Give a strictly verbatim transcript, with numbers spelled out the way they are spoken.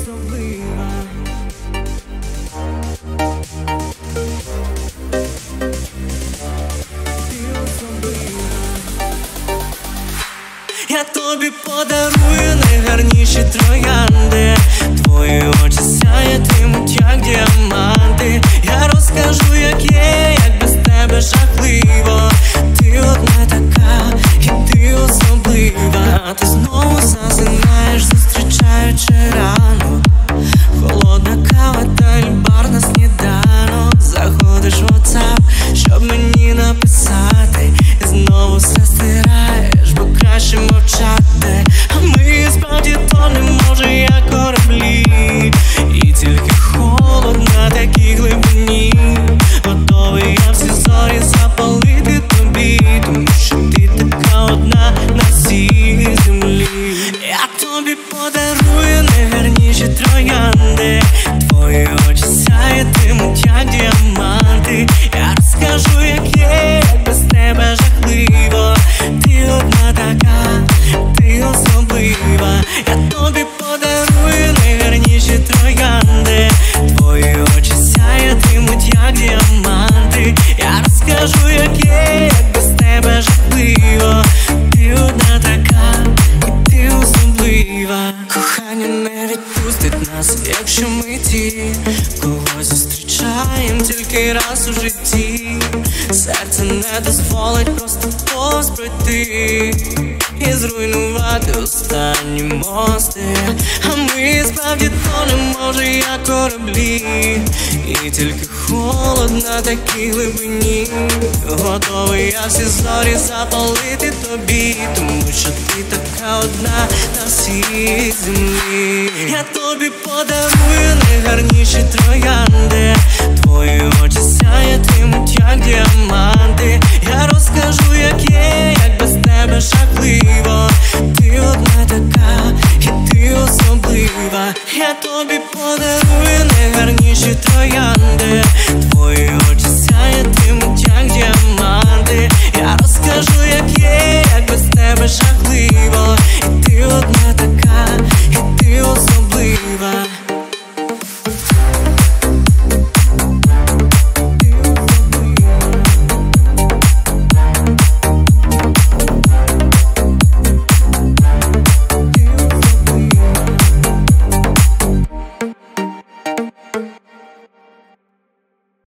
особлива. Ти особлива. Я тобі подарую найгарніші троянди. Твої очі сяятимуть, як діаманти. Я розкажу, як є, як без тебе жахливо. Ти одна така, і ти особлива. А ти знову засинаєш, зустрічаючи ранок. Холодна кава та альбар на сніданок. Заходиш в WhatsApp, щоб мені написати, і знову все стираєш, бо краще мовчати. А ми справді то не може, як кораблі, і тільки холод на такій глибині. Готовий я всі зорі запалити тобі, тому що ти така одна на всій землі. Я тобі подарую найгарніші троянди. Твої очі сяятимуть, як діаманти. Я розкажу, як є, як без тебе жахливо. Ти одна така, ти особлива. Я тобі подарую найгарніші троянди. Твої очі сяятимуть, як діаманти. Я розкажу, як є, як без тебе жахливо. Ти одна така, і ти особлива. Кохання не відпустить нас, якщо ми ті, когось зустрічаєм тільки раз у житті. Серце не дозволить просто повз пройти і зруйнувати останні мости. А ми справді то не може, як кораблі, і тільки холод на такій глибині. Готовий я всі зорі запалити тобі, тому що ти така одна на всій землі. Я тобі подарую найгарніші троянди. Твої очі сяятимуть, як діаманти. Я розкажу, як є, як без тебе жахливо. Ти одна така, і ти особлива. Я тобі подарую